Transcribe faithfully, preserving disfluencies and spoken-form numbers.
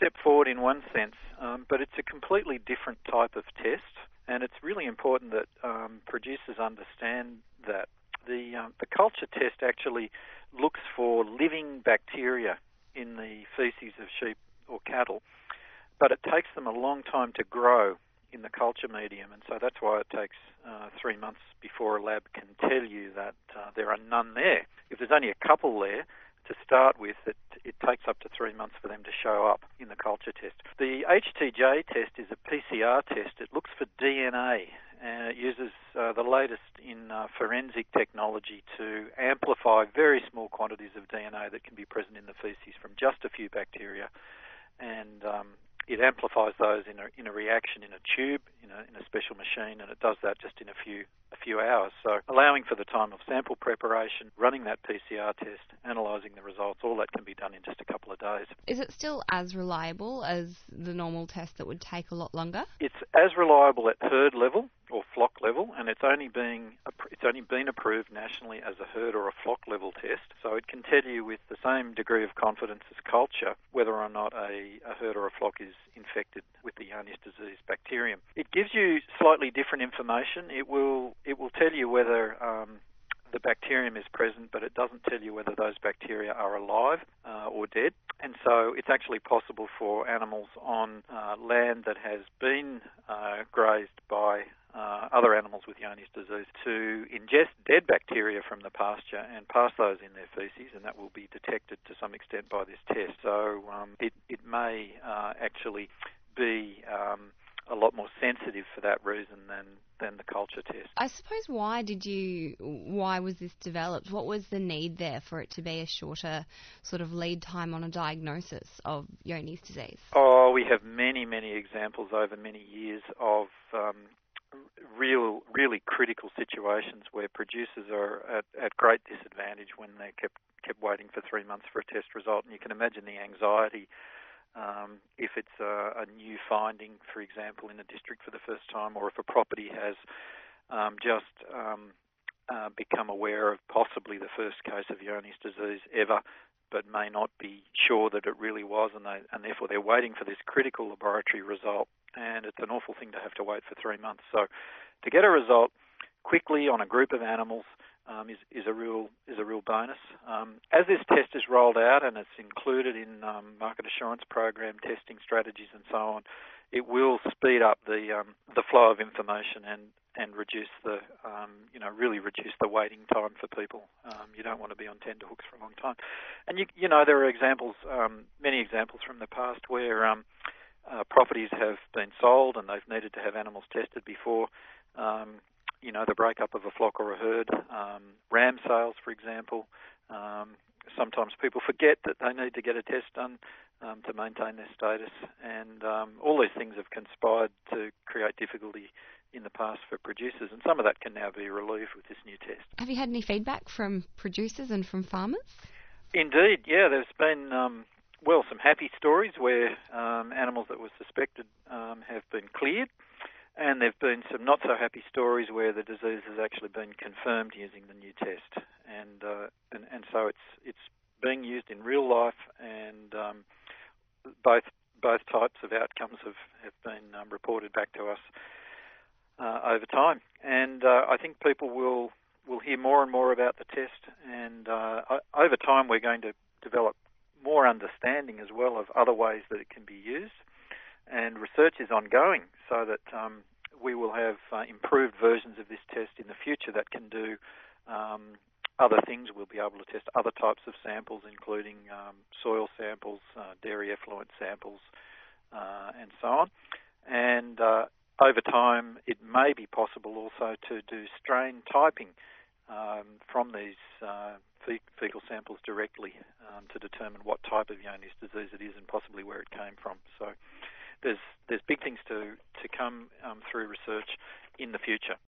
step forward in one sense, um, but it's a completely different type of test, and it's really important that um, producers understand that. The, um, the culture test actually looks for living bacteria in the feces of sheep or cattle, but it takes them a long time to grow in the culture medium, and so that's why it takes uh, three months before a lab can tell you that uh, there are none there. If there's only a couple there to start with, it, it takes up to three months for them to show up in the culture test. The H T J test is a P C R test. It looks for D N A, and it uses uh, the latest in uh, forensic technology to amplify very small quantities of D N A that can be present in the feces from just a few bacteria, and um, it amplifies those in a, in a reaction in a tube, in a, in a special machine, and it does that just in a few a few hours. So allowing for the time of sample preparation, running that P C R test, analysing the results, all that can be done in just a couple of days. Is it still as reliable as the normal test that would take a lot longer? It's as reliable at herd level or flock level, and it's only being it's only been approved nationally as a herd or a flock level test. So it can tell you with the same degree of confidence as culture whether or not a, a herd or a flock is infected with the Johne's disease bacterium. It gives you slightly different information. It will it will tell you whether um, the bacterium is present, but it doesn't tell you whether those bacteria are alive uh, or dead. And so it's actually possible for animals on uh, land that has been uh, grazed by uh, other animals with Johne's disease to ingest dead bacteria from the pasture and pass those in their feces, and that will be detected to some extent by this test. So um, it, it may uh, actually be um, a lot more sensitive for that reason than, than the culture test. I suppose why did you, why was this developed? What was the need there for it to be a shorter sort of lead time on a diagnosis of Johne's disease? Oh, we have many, many examples over many years of um, real, really critical situations where producers are at, at great disadvantage when they kept kept waiting for three months for a test result. And you can imagine the anxiety Um, if it's a, a new finding, for example, in a district for the first time, or if a property has um, just um, uh, become aware of possibly the first case of Johne's disease ever, but may not be sure that it really was, and, they, and therefore they're waiting for this critical laboratory result, and it's an awful thing to have to wait for three months. So to get a result quickly on a group of animals Um, is, is a real is a real bonus. Um, as this test is rolled out and it's included in um, market assurance program testing strategies and so on, it will speed up the um, the flow of information and, and reduce the um, you know really reduce the waiting time for people. Um, you don't want to be on tenterhooks for a long time. And you you know there are examples, um, many examples from the past where um, uh, properties have been sold and they've needed to have animals tested before. Um, You know, the breakup of a flock or a herd, um, ram sales, for example. Um, sometimes people forget that they need to get a test done um, to maintain their status, and um, all these things have conspired to create difficulty in the past for producers, and some of that can now be relieved with this new test. Have you had any feedback from producers and from farmers? Indeed, yeah. There's been, um, well, some happy stories where um, animals that were suspected um, have been cleared. And there have been some not-so-happy stories where the disease has actually been confirmed using the new test. And uh, and, and so it's it's being used in real life, and um, both both types of outcomes have, have been um, reported back to us uh, over time. And uh, I think people will, will hear more and more about the test. And uh, over time we're going to develop more understanding as well of other ways that it can be used. And research is ongoing so that um, we will have uh, improved versions of this test in the future that can do um, other things. We'll be able to test other types of samples, including um, soil samples, uh, dairy effluent samples, uh, and so on. And uh, over time, it may be possible also to do strain typing um, from these uh, fe- fecal samples directly um, to determine what type of Johne's disease it is and possibly where it came from. So There's there's big things to, to come um, through research in the future.